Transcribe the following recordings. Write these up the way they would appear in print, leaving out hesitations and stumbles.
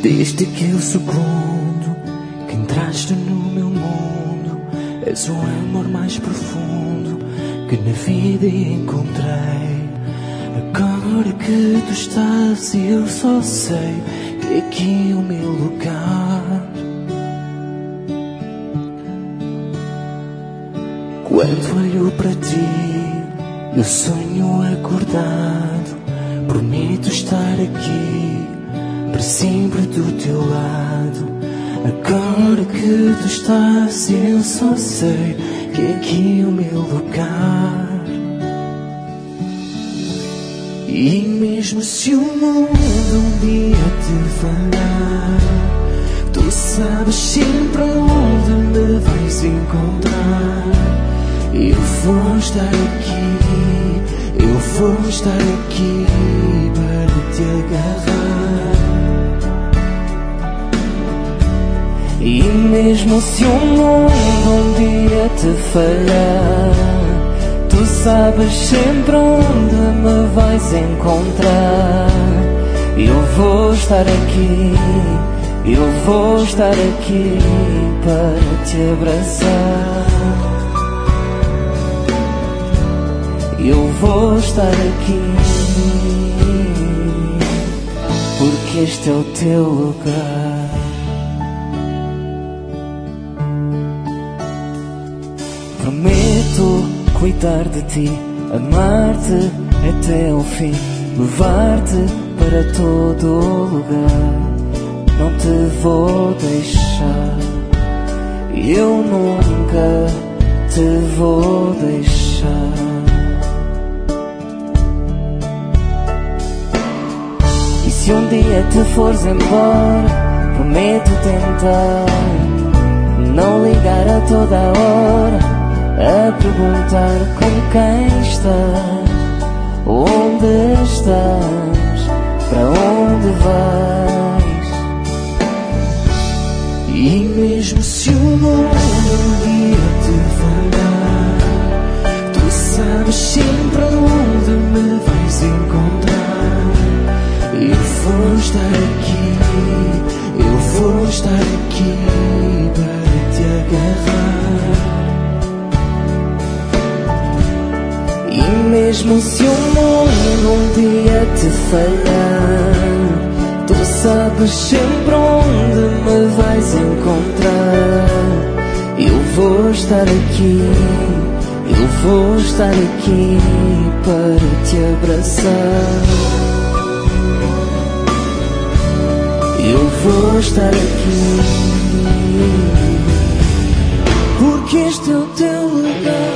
Desde aquele segundo que entraste no meu mundo, és o amor mais profundo que na vida encontrei. Agora que tu estás, eu só sei que aqui é o meu lugar. Quando olho para ti, eu sonho acordado. Prometo estar aqui para sempre do teu lado. Agora que tu estás, eu só sei que aqui é o meu lugar. E mesmo se o mundo um dia te falhar, tu sabes sempre onde me vais encontrar. Eu vou estar aqui, eu vou estar aqui para te agarrar. E mesmo se o mundo um dia te falhar, tu sabes sempre onde me vais encontrar. Eu vou estar aqui, eu vou estar aqui para te abraçar. Eu vou estar aqui, porque este é o teu lugar. Prometo cuidar de ti, amar-te até o fim, levar-te para todo o lugar. Não te vou deixar, eu nunca te vou deixar. E se um dia te fores embora, prometo tentar não ligar a toda a hora a perguntar com quem estás, onde estás, para onde vais. E mesmo se o mundo um dia te falhar, tu sabes sempre onde me vais encontrar. Eu vou estar aqui, eu vou estar aqui para te agarrar. E mesmo se o mundo um dia te falhar, tu sabes sempre onde me vais encontrar. Eu vou estar aqui, eu vou estar aqui para te abraçar. Eu vou estar aqui, porque este é o teu lugar.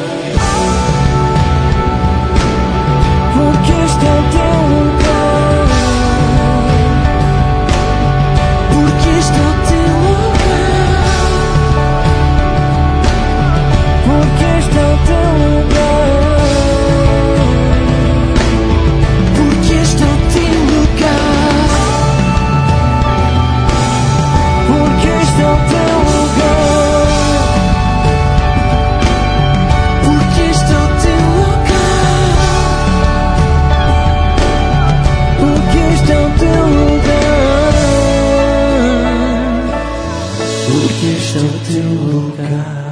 Porque este é o teu lugar. Porque este é o teu lugar. Porque este é o teu lugar. Porque este é o teu lugar. Porque este é o teu lugar. Porque este é o teu lugar. Porque este é o teu lugar. Porque este é o teu lugar.